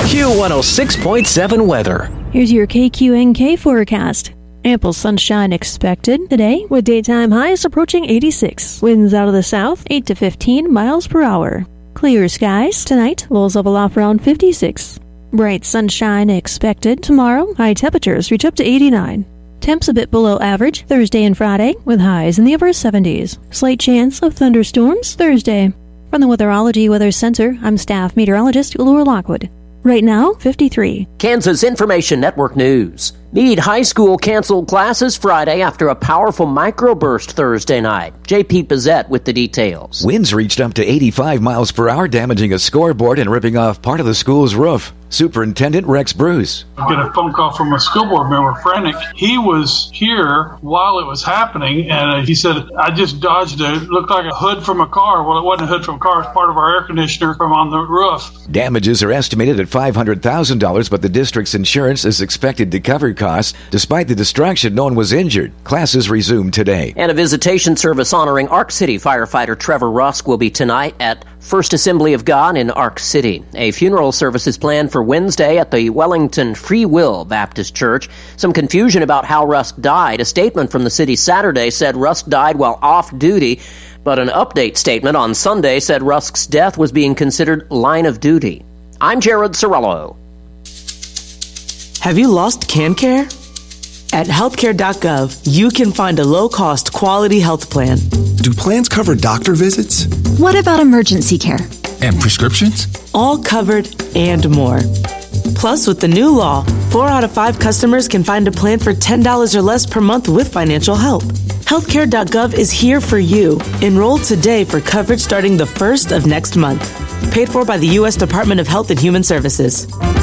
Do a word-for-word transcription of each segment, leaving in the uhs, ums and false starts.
Q one oh six point seven weather. Here's your K Q N K forecast. Ample sunshine expected today with daytime highs approaching eighty-six. Winds out of the south, eight to fifteen miles per hour. Clear skies tonight, lows level off around fifty-six. Bright sunshine expected tomorrow. High temperatures reach up to eighty-nine. Temps a bit below average Thursday and Friday with highs in the upper seventies. Slight chance of thunderstorms Thursday. From the Weatherology Weather Center, I'm staff meteorologist Laura Lockwood. Right now, fifty-three. Kansas Information Network News. Meade High School canceled classes Friday after a powerful microburst Thursday night. J P Pizzette with the details. Winds reached up to eighty-five miles per hour, damaging a scoreboard and ripping off part of the school's roof. Superintendent Rex Bruce. I get a phone call from a school board member, Frantic. He was here while it was happening, and he said, I just dodged a, it looked like a hood from a car. Well, it wasn't a hood from a car. It was part of our air conditioner from on the roof. Damages are estimated at five hundred thousand dollars, but the district's insurance is expected to cover costs. Despite the destruction, no one was injured. Classes resume today. And a visitation service honoring Ark City firefighter Trevor Rusk will be tonight at First Assembly of God in Ark City. A funeral service is planned for Wednesday at the Wellington Free Will Baptist Church. Some confusion about how Rusk died. A statement from the city Saturday said Rusk died while off duty, but an update statement on Sunday said Rusk's death was being considered line of duty. I'm Jared Sorello. Have you lost CanCare? At healthcare dot gov, you can find a low-cost, quality health plan. Do plans cover doctor visits? What about emergency care? And prescriptions? All covered and more. Plus, with the new law, four out of five customers can find a plan for ten dollars or less per month with financial help. healthcare dot gov is here for you. Enroll today for coverage starting the first of next month. Paid for by the U S Department of Health and Human Services.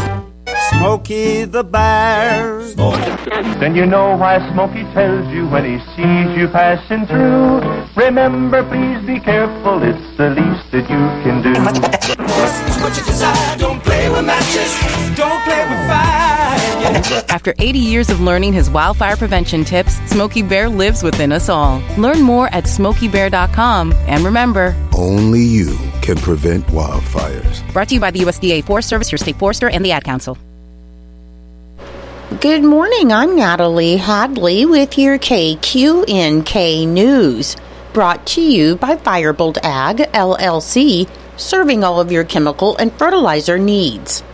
Smokey the Bear. Smokey. Then you know why Smokey tells you when he sees you passing through. Remember, please be careful, it's the least that you can do. What you desire, don't play with matches, don't play with fire. After eighty years of learning his wildfire prevention tips, Smokey Bear lives within us all. Learn more at smokey bear dot com. And remember, only you can prevent wildfires. Brought to you by the U S D A Forest Service, your state forester, and the Ad Council. Good morning, I'm Natalie Hadley with your K Q N K News. Brought to you by Firebolt Ag, L L C, serving all of your chemical and fertilizer needs.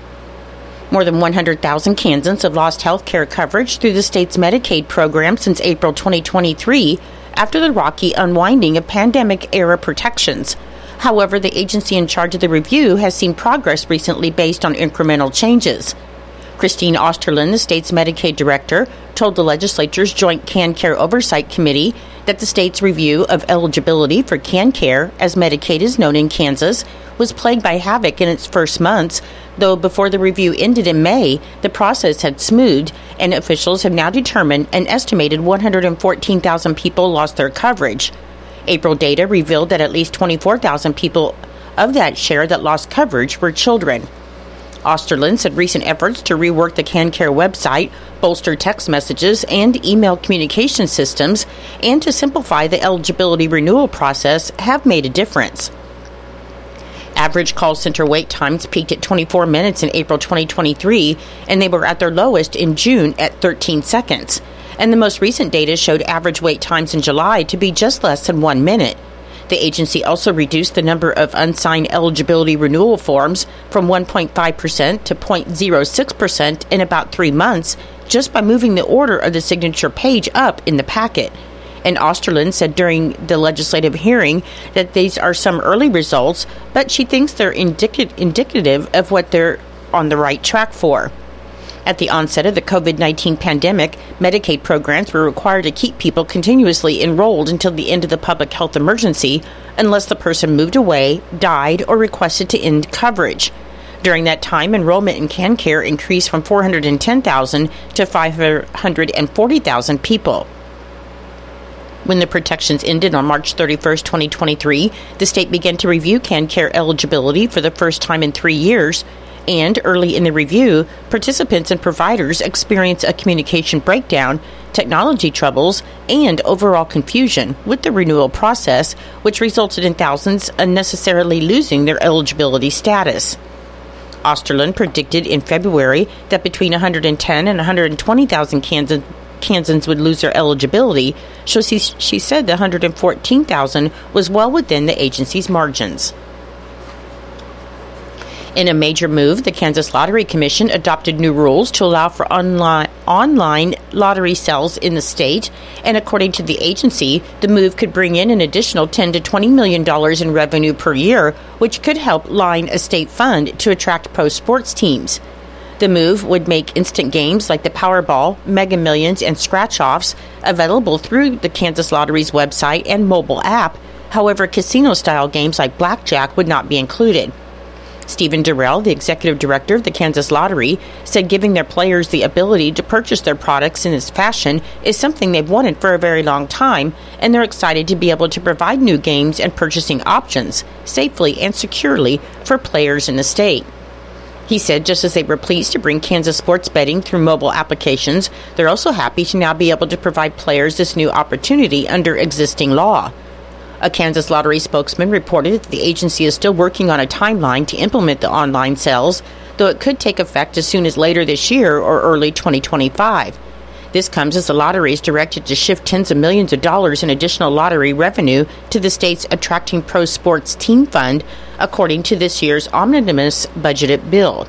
More than one hundred thousand Kansans have lost health care coverage through the state's Medicaid program since April twenty twenty-three after the rocky unwinding of pandemic-era protections. However, the agency in charge of the review has seen progress recently based on incremental changes. Christine Osterlin, the state's Medicaid director, told the legislature's Joint CanCare Oversight Committee that the state's review of eligibility for CanCare, as Medicaid is known in Kansas, was plagued by havoc in its first months, though before the review ended in May, the process had smoothed, and officials have now determined an estimated one hundred fourteen thousand people lost their coverage. April data revealed that at least twenty-four thousand people of that share that lost coverage were children. Osterlin said recent efforts to rework the CanCare website, bolster text messages and email communication systems, and to simplify the eligibility renewal process have made a difference. Average call center wait times peaked at twenty-four minutes in April twenty twenty-three, and they were at their lowest in June at thirteen seconds. And the most recent data showed average wait times in July to be just less than one minute. The agency also reduced the number of unsigned eligibility renewal forms from one point five percent to zero point zero six percent in about three months just by moving the order of the signature page up in the packet. And Osterlin said during the legislative hearing that these are some early results, but she thinks they're indic- indicative of what they're on the right track for. At the onset of the covid nineteen pandemic, Medicaid programs were required to keep people continuously enrolled until the end of the public health emergency unless the person moved away, died, or requested to end coverage. During that time, enrollment in CanCare increased from four hundred ten thousand to five hundred forty thousand people. When the protections ended on March thirty-first, twenty twenty-three, the state began to review CanCare eligibility for the first time in three years. And early in the review, participants and providers experienced a communication breakdown, technology troubles, and overall confusion with the renewal process, which resulted in thousands unnecessarily losing their eligibility status. Osterlund predicted in February that between one hundred ten and one hundred twenty thousand Kansans, Kansans would lose their eligibility, so she, she said the one hundred fourteen thousand was well within the agency's margins. In a major move, the Kansas Lottery Commission adopted new rules to allow for online, online lottery sales in the state, and according to the agency, the move could bring in an additional ten to twenty million dollars in revenue per year, which could help line a state fund to attract pro sports teams. The move would make instant games like the Powerball, Mega Millions, and Scratch-Offs available through the Kansas Lottery's website and mobile app. However, casino-style games like blackjack would not be included. Stephen Durrell, the executive director of the Kansas Lottery, said giving their players the ability to purchase their products in this fashion is something they've wanted for a very long time, and they're excited to be able to provide new games and purchasing options safely and securely for players in the state. He said just as they were pleased to bring Kansas sports betting through mobile applications, they're also happy to now be able to provide players this new opportunity under existing law. A Kansas Lottery spokesman reported that the agency is still working on a timeline to implement the online sales, though it could take effect as soon as later this year or early twenty twenty-five. This comes as the lottery is directed to shift tens of millions of dollars in additional lottery revenue to the state's Attracting Pro Sports Team Fund, according to this year's omnibus budgeted bill.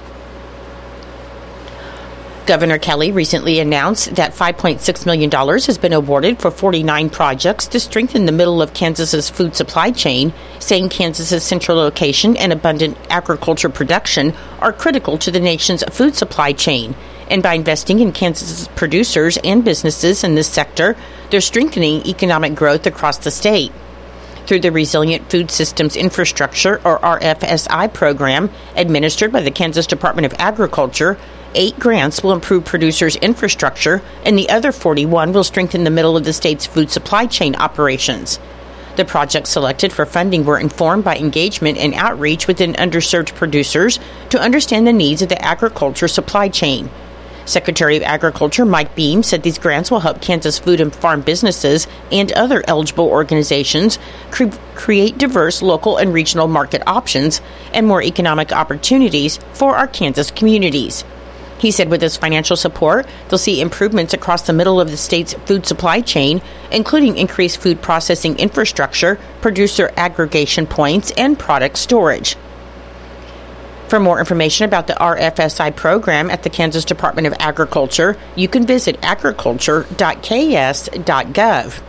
Governor Kelly recently announced that five point six million dollars has been awarded for forty-nine projects to strengthen the middle of Kansas's food supply chain, saying Kansas's central location and abundant agriculture production are critical to the nation's food supply chain. And by investing in Kansas's producers and businesses in this sector, they're strengthening economic growth across the state. Through the Resilient Food Systems Infrastructure, or R F S I program, administered by the Kansas Department of Agriculture, eight grants will improve producers' infrastructure, and the other forty-one will strengthen the middle of the state's food supply chain operations. The projects selected for funding were informed by engagement and outreach within underserved producers to understand the needs of the agriculture supply chain. Secretary of Agriculture Mike Beam said these grants will help Kansas food and farm businesses and other eligible organizations cre- create diverse local and regional market options and more economic opportunities for our Kansas communities. He said with this financial support, they'll see improvements across the middle of the state's food supply chain, including increased food processing infrastructure, producer aggregation points, and product storage. For more information about the R F S I program at the Kansas Department of Agriculture, you can visit agriculture dot k s dot gov.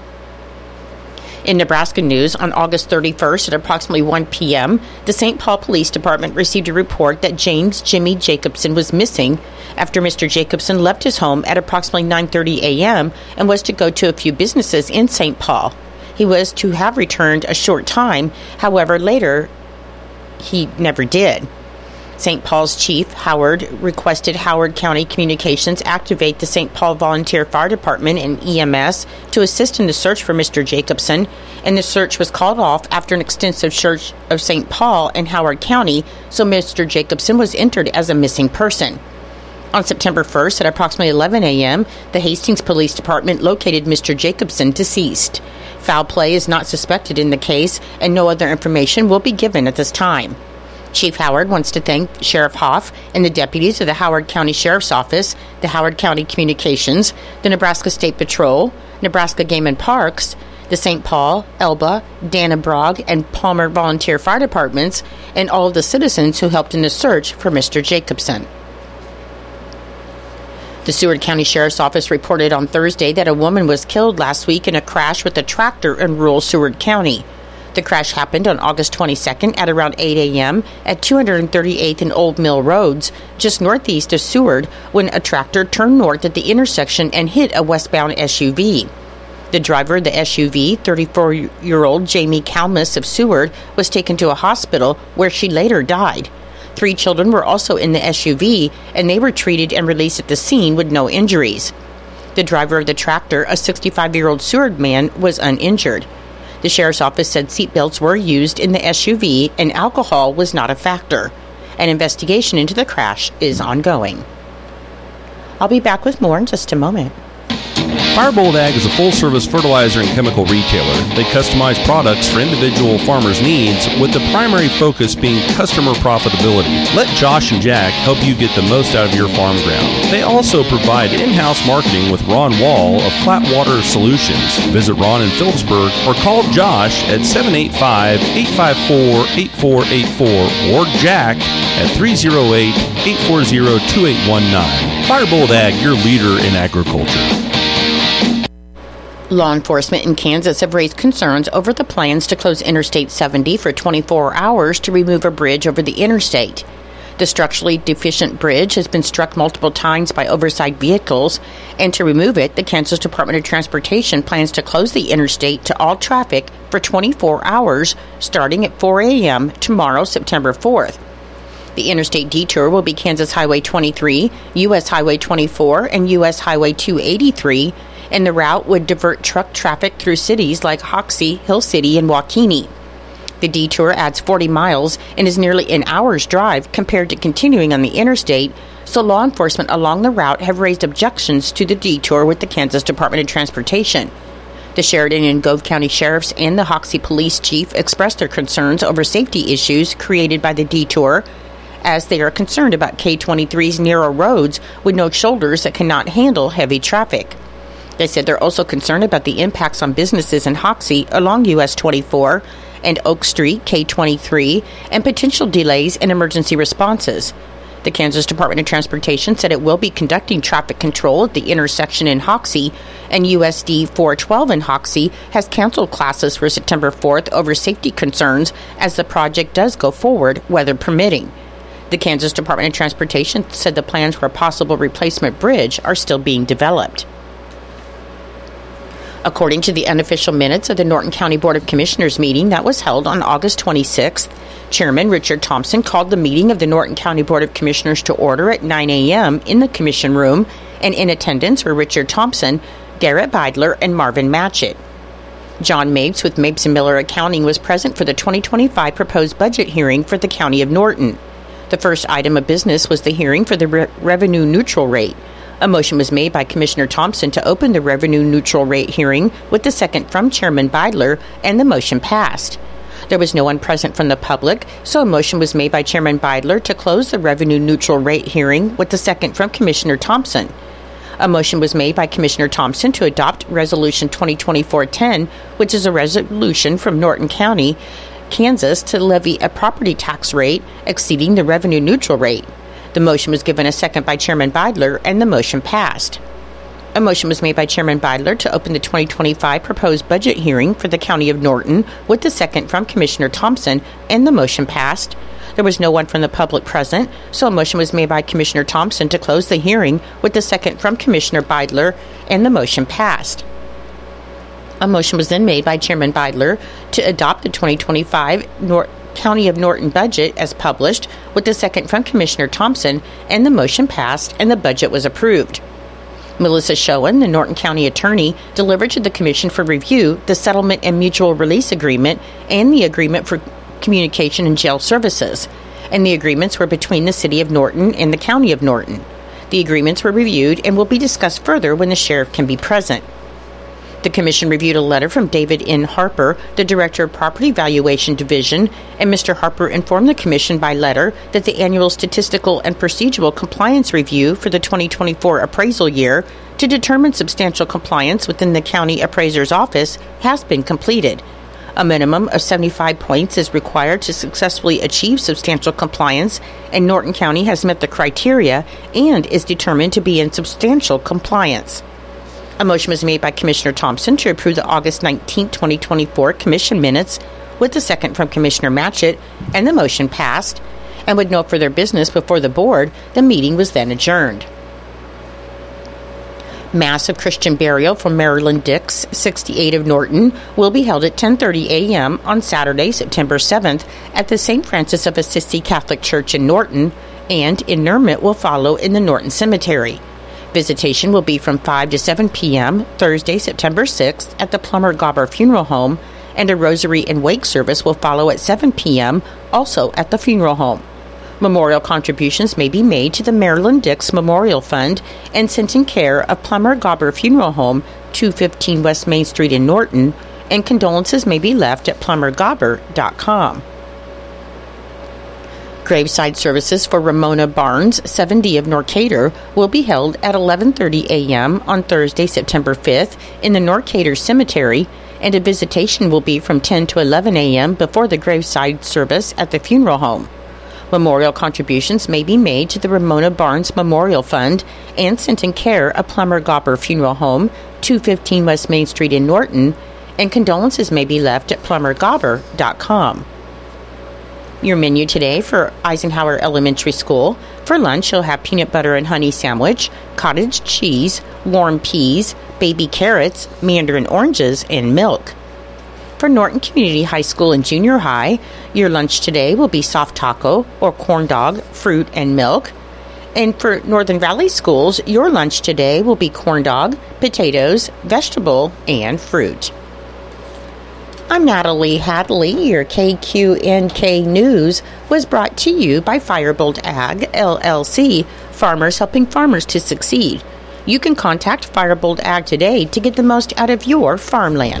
In Nebraska news, on August thirty-first at approximately one p.m., the Saint Paul Police Department received a report that James Jimmy Jacobson was missing after Mister Jacobson left his home at approximately nine thirty a.m. and was to go to a few businesses in Saint Paul. He was to have returned a short time, however, later he never did. Saint Paul's Chief Howard requested Howard County Communications activate the Saint Paul Volunteer Fire Department and E M S to assist in the search for Mister Jacobson, and the search was called off after an extensive search of Saint Paul and Howard County, so Mister Jacobson was entered as a missing person. On September first at approximately eleven a.m., the Hastings Police Department located Mister Jacobson deceased. Foul play is not suspected in the case, and no other information will be given at this time. Chief Howard wants to thank Sheriff Hoff and the deputies of the Howard County Sheriff's Office, the Howard County Communications, the Nebraska State Patrol, Nebraska Game and Parks, the Saint Paul, Elba, Dannebrog, and Palmer Volunteer Fire Departments, and all of the citizens who helped in the search for Mister Jacobson. The Seward County Sheriff's Office reported on Thursday that a woman was killed last week in a crash with a tractor in rural Seward County. The crash happened on August twenty-second at around eight a.m. at two hundred thirty-eighth and Old Mill Roads, just northeast of Seward, when a tractor turned north at the intersection and hit a westbound S U V. The driver of the S U V, thirty-four-year-old Jamie Kalmus of Seward, was taken to a hospital where she later died. Three children were also in the S U V, and they were treated and released at the scene with no injuries. The driver of the tractor, a sixty-five-year-old Seward man, was uninjured. The sheriff's office said seatbelts were used in the S U V and alcohol was not a factor. An investigation into the crash is ongoing. I'll be back with more in just a moment. Firebolt Ag is a full-service fertilizer and chemical retailer. They customize products for individual farmers' needs, with the primary focus being customer profitability. Let Josh and Jack help you get the most out of your farm ground. They also provide in-house marketing with Ron Wall of Flatwater Solutions. Visit Ron in Phillipsburg or call Josh at seven eight five, eight five four, eight four eight four or Jack at three oh eight, eight four zero, two eight one nine. Firebolt Ag, your leader in agriculture. Law enforcement in Kansas have raised concerns over the plans to close Interstate seventy for twenty-four hours to remove a bridge over the interstate. The structurally deficient bridge has been struck multiple times by oversized vehicles, and to remove it, the Kansas Department of Transportation plans to close the interstate to all traffic for twenty-four hours, starting at four a.m. tomorrow, September fourth. The interstate detour will be Kansas Highway twenty-three, U S Highway twenty-four, and U S Highway two eighty-three, and the route would divert truck traffic through cities like Hoxie, Hill City, and Waukene. The detour adds forty miles and is nearly an hour's drive compared to continuing on the interstate, so law enforcement along the route have raised objections to the detour with the Kansas Department of Transportation. The Sheridan and Gove County Sheriffs and the Hoxie Police Chief expressed their concerns over safety issues created by the detour, as they are concerned about K twenty-three's narrow roads with no shoulders that cannot handle heavy traffic. They said they're also concerned about the impacts on businesses in Hoxie along U S twenty-four and Oak Street, K twenty-three, and potential delays in emergency responses. The Kansas Department of Transportation said it will be conducting traffic control at the intersection in Hoxie, and U S D four twelve in Hoxie has canceled classes for September fourth over safety concerns as the project does go forward, weather permitting. The Kansas Department of Transportation said the plans for a possible replacement bridge are still being developed. According to the unofficial minutes of the Norton County Board of Commissioners meeting that was held on August twenty-sixth, Chairman Richard Thompson called the meeting of the Norton County Board of Commissioners to order at nine a.m. in the Commission Room, and in attendance were Richard Thompson, Garrett Beidler, and Marvin Matchett. John Mapes with Mapes and Miller Accounting was present for the twenty twenty-five proposed budget hearing for the County of Norton. The first item of business was the hearing for the re- revenue neutral rate. A motion was made by Commissioner Thompson to open the revenue neutral rate hearing, with the second from Chairman Beidler, and the motion passed. There was no one present from the public, so a motion was made by Chairman Beidler to close the revenue neutral rate hearing, with the second from Commissioner Thompson. A motion was made by Commissioner Thompson to adopt Resolution twenty twenty-four ten, which is a resolution from Norton County, Kansas, to levy a property tax rate exceeding the revenue neutral rate. The motion was given a second by Chairman Beidler, and the motion passed. A motion was made by Chairman Beidler to open the twenty twenty-five proposed budget hearing for the County of Norton, with the second from Commissioner Thompson, and the motion passed. There was no one from the public present, so a motion was made by Commissioner Thompson to close the hearing, with the second from Commissioner Beidler, and the motion passed. A motion was then made by Chairman Beidler to adopt the twenty twenty-five Norton County of Norton budget as published, with the second from Commissioner Thompson, and the motion passed and the budget was approved. Melissa Schoen, the Norton County attorney, delivered to the Commission for review the settlement and mutual release agreement and the agreement for communication and jail services, and the agreements were between the City of Norton and the County of Norton. The agreements were reviewed and will be discussed further when the sheriff can be present. The Commission reviewed a letter from David N. Harper, the Director of Property Valuation Division, and Mister Harper informed the Commission by letter that the annual statistical and procedural compliance review for the twenty twenty-four appraisal year to determine substantial compliance within the County Appraiser's Office has been completed. A minimum of seventy-five points is required to successfully achieve substantial compliance, and Norton County has met the criteria and is determined to be in substantial compliance. A motion was made by Commissioner Thompson to approve the August nineteenth, twenty twenty-four Commission minutes, with the second from Commissioner Matchett, and the motion passed. And with no further business before the board, the meeting was then adjourned. Mass of Christian burial for Marilyn Dix, sixty-eight of Norton, will be held at ten thirty a.m. on Saturday, September seventh, at the Saint Francis of Assisi Catholic Church in Norton, and interment will follow in the Norton Cemetery. Visitation will be from five to seven p.m. Thursday, September sixth at the Plummer Gobber Funeral Home, and a rosary and wake service will follow at seven p.m. also at the funeral home. Memorial contributions may be made to the Marilyn Dix Memorial Fund and sent in care of Plummer Gobber Funeral Home, two fifteen West Main Street in Norton, and condolences may be left at plumber gobber dot com. Graveside services for Ramona Barnes, seventy of Norcatur, will be held at eleven thirty a.m. on Thursday, September fifth in the Norcatur Cemetery, and a visitation will be from ten to eleven a.m. before the graveside service at the funeral home. Memorial contributions may be made to the Ramona Barnes Memorial Fund and sent in care of Plummer Gobber Funeral Home, two fifteen West Main Street in Norton, and condolences may be left at plumber gobber dot com. Your menu today for Eisenhower Elementary School. For lunch, you'll have peanut butter and honey sandwich, cottage cheese, warm peas, baby carrots, mandarin oranges, and milk. For Norton Community High School and Junior High, your lunch today will be soft taco or corn dog, fruit, and milk. And for Northern Valley Schools, your lunch today will be corn dog, potatoes, vegetable, and fruit. I'm Natalie Hadley. Your K Q N K News was brought to you by Firebolt Ag, L L C, farmers helping farmers to succeed. You can contact Firebolt Ag today to get the most out of your farmland.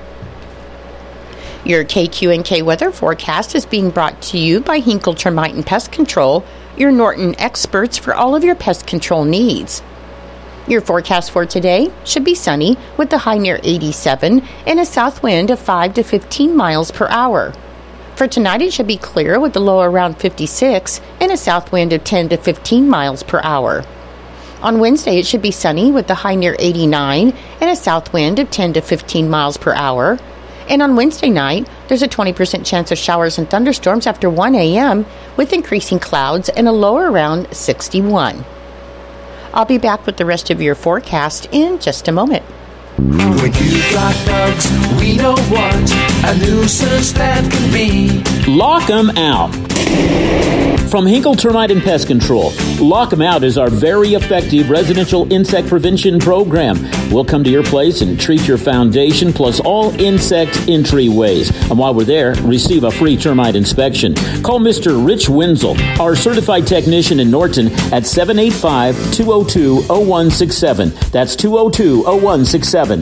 Your K Q N K weather forecast is being brought to you by Hinkle Termite and Pest Control, your Norton experts for all of your pest control needs. Your forecast for today should be sunny with a high near eighty-seven and a south wind of five to fifteen miles per hour. For tonight, it should be clear with a low around fifty-six and a south wind of ten to fifteen miles per hour. On Wednesday, it should be sunny with a high near eighty-nine and a south wind of ten to fifteen miles per hour. And on Wednesday night, there's a twenty percent chance of showers and thunderstorms after one a.m. with increasing clouds and a low around sixty-one. I'll be back with the rest of your forecast in just a moment. When you've got bugs, we know what a nuisance that can be. Lock 'em out. From Hinkle Termite and Pest Control, Lock 'em Out is our very effective residential insect prevention program. We'll come to your place and treat your foundation plus all insect entryways. And while we're there, receive a free termite inspection. Call Mister Rich Wenzel, our certified technician in Norton, at seven eight five, two oh two, oh one six seven. That's two oh two, oh one six seven.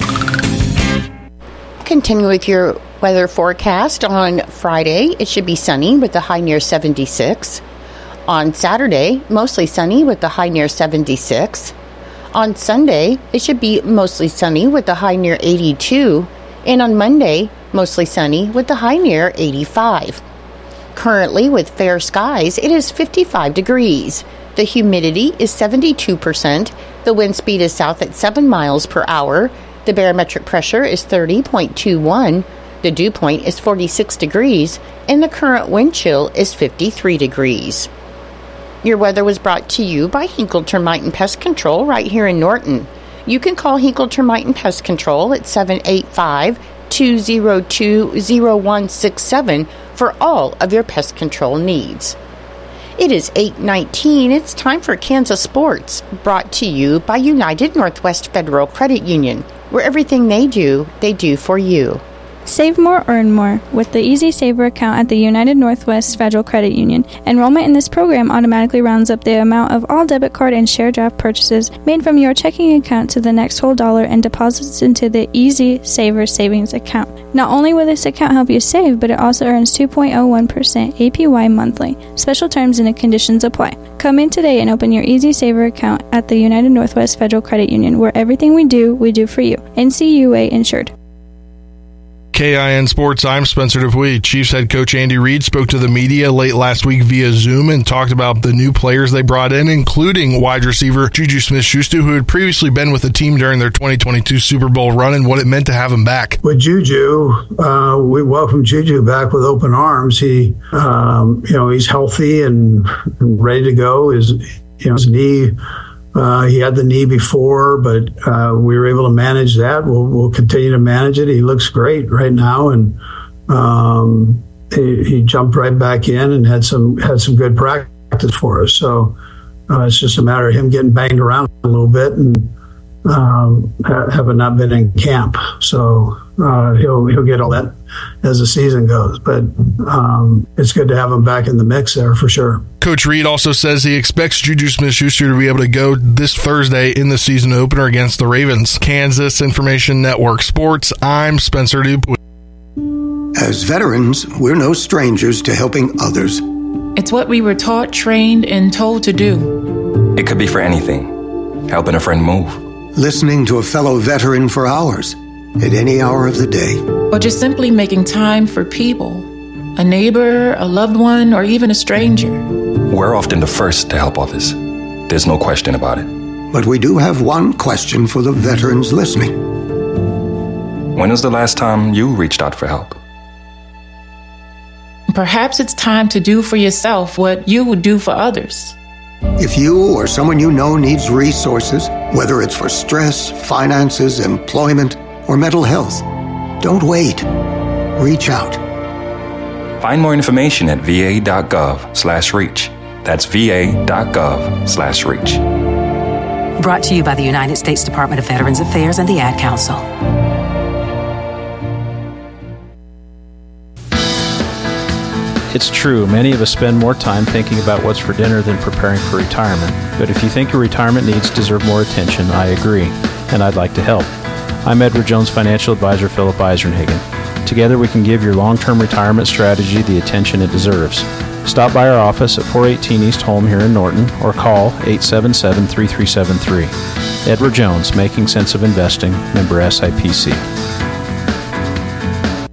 Continue with your weather forecast. On Friday, it should be sunny with a high near seventy-six. On Saturday, mostly sunny with a high near seventy-six. On Sunday, it should be mostly sunny with a high near eighty-two. And on Monday, mostly sunny with a high near eighty-five. Currently, with fair skies, it is fifty-five degrees. The humidity is seventy-two percent. The wind speed is south at seven miles per hour. The barometric pressure is thirty point two one. The dew point is forty-six degrees. And the current wind chill is fifty-three degrees. Your weather was brought to you by Hinkle Termite and Pest Control right here in Norton. You can call Hinkle Termite and Pest Control at seven eight five, two oh two, oh one six seven for all of your pest control needs. It is eight nineteen. It's time for Kansas Sports, brought to you by United Northwest Federal Credit Union, where everything they do, they do for you. Save more, earn more with the Easy Saver account at the United Northwest Federal Credit Union. Enrollment in this program automatically rounds up the amount of all debit card and share draft purchases made from your checking account to the next whole dollar and deposits into the Easy Saver savings account. Not only will this account help you save, but it also earns two point oh one percent A P Y monthly. Special terms and conditions apply. Come in today and open your Easy Saver account at the United Northwest Federal Credit Union, where everything we do, we do for you. N C U A insured. K I N Sports, I'm Spencer Dupuis. Chiefs head coach Andy Reid spoke to the media late last week via Zoom and talked about the new players they brought in, including wide receiver Juju Smith-Schuster, who had previously been with the team during their twenty twenty-two Super Bowl run, and what it meant to have him back. With Juju, uh, we welcome Juju back with open arms. He, um, you know, he's healthy and, and ready to go. His, you know, his knee. Uh, he had the knee before, but uh, we were able to manage that. We'll, we'll continue to manage it. He looks great right now, and um, he, he jumped right back in and had some had some good practice for us. So uh, it's just a matter of him getting banged around a little bit and um, having not been in camp. So uh, he'll he'll get all that as the season goes. But um, it's good to have him back in the mix there for sure. Coach Reed also says he expects Juju Smith-Schuster to be able to go this Thursday in the season opener against the Ravens. Kansas Information Network Sports, I'm Spencer Dupuis. As veterans, we're no strangers to helping others. It's what we were taught, trained, and told to do. It could be for anything. Helping a friend move. Listening to a fellow veteran for hours, at any hour of the day. Or just simply making time for people. A neighbor, a loved one, or even a stranger. We're often the first to help others. There's no question about it. But we do have one question for the veterans listening. When was the last time you reached out for help? Perhaps it's time to do for yourself what you would do for others. If you or someone you know needs resources, whether it's for stress, finances, employment, or mental health, don't wait. Reach out. Find more information at va.gov slash reach. That's va.gov slash reach. Brought to you by the United States Department of Veterans Affairs and the Ad Council. It's true, many of us spend more time thinking about what's for dinner than preparing for retirement. But if you think your retirement needs deserve more attention, I agree, and I'd like to help. I'm Edward Jones Financial Advisor Philip Eisenhagen. Together we can give your long-term retirement strategy the attention it deserves. Stop by our office at four eighteen East Holm here in Norton or call eight seven seven, three three seven three. Edward Jones, Making Sense of Investing, member S I P C.